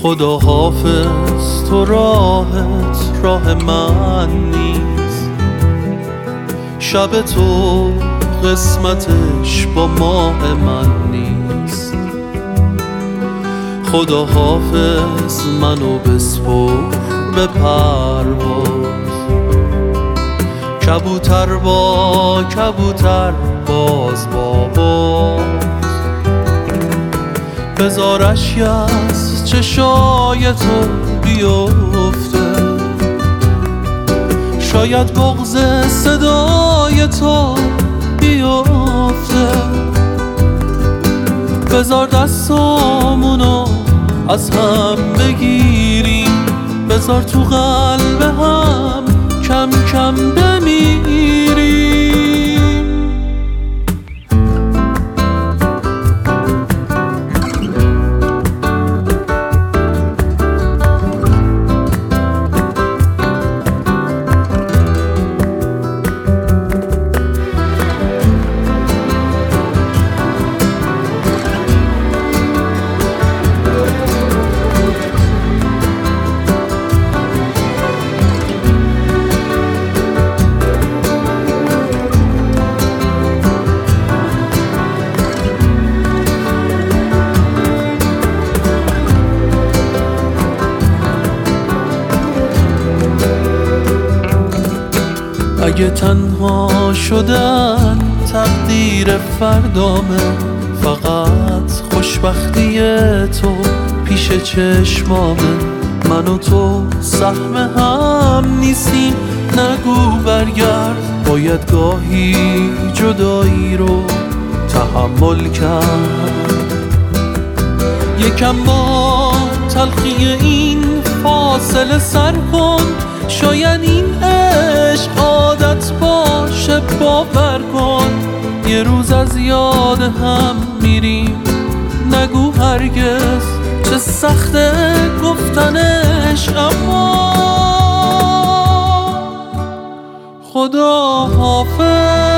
خدا حافظ، تو راهت راه من نیست. شب تو قسمتش با ماه من نیست. خدا حافظ، منو بسپر به پرواز. کبوتر با کبوتر باز با باز. بذارش از چشای تو بیفته. شاید بغض صدای تو بیفته. بذار دستامونو از هم بگیریم. بذار تو قلب هم کم کم بمیریم. اگه تنها شدن تقدیر فردامه، فقط خوشبختی تو پیش چشمامه. من و تو سهم هم نیستیم، نگو برگرد. باید گاهی جدایی رو تحمل کرد. یکم با تلخی این فاصله سر کن. شاید این عشق عادت باشه، باور کن. یه روز از یاد هم میریم. نگو هرگز چه سخته گفتنش، اما خدا حافظ.